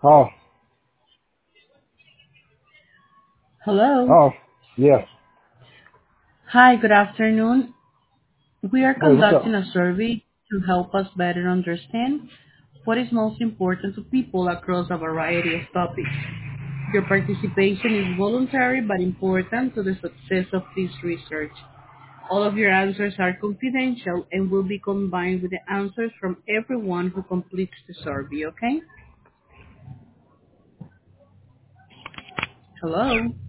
Oh, Hello. oh, yes. Hi, good afternoon. We are Hey, what's conducting up? a survey to help us better understand what is most important to people across a variety of topics. Your participation is voluntary but important to the success of this research. All of your answers are confidential and will be combined with the answers from everyone who completes the survey, okay? Hello.